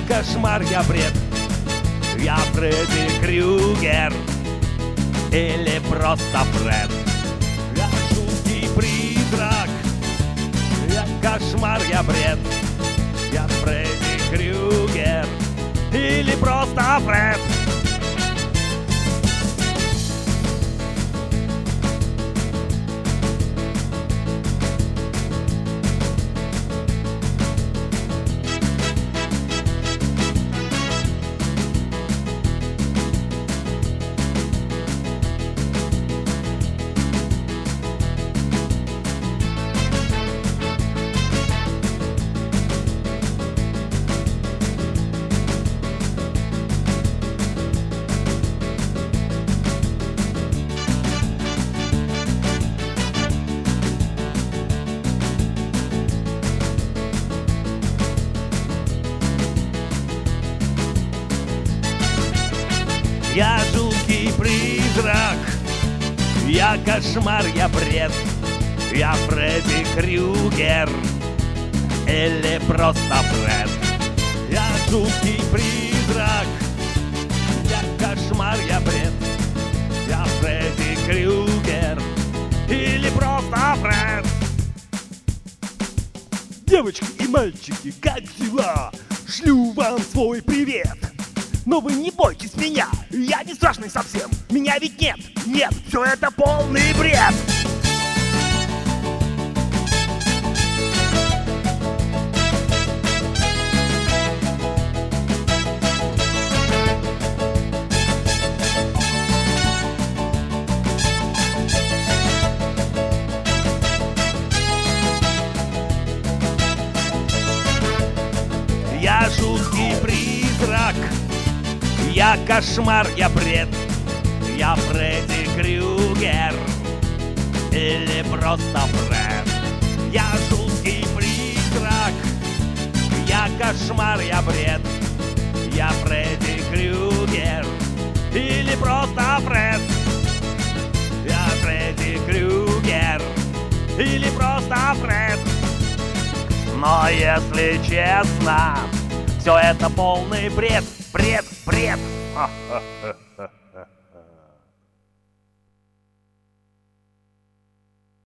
кошмар, я бред, я Фредди Крюгер или просто Фред. Я жуткий призрак, я кошмар, я бред, я Фредди Крюгер или просто Фред. Я жуткий призрак, я кошмар, я бред, я Фредди Крюгер или просто Фред. Я жуткий призрак, я кошмар, я бред, я Фредди Крюгер или просто Фред. Девочки и мальчики, как дела? Шлю вам свой привет. Но вы не бойтесь меня, я не страшный совсем. Меня ведь нет, нет, все это полный бред. Я жуткий призрак, я кошмар, я бред, я Фредди Крюгер или просто Фред. Я жуткий призрак, я кошмар, я бред, я Фредди Крюгер или просто Фред. Я Фредди Крюгер или просто Фред. Но если честно, все это полный бред, бред, бред.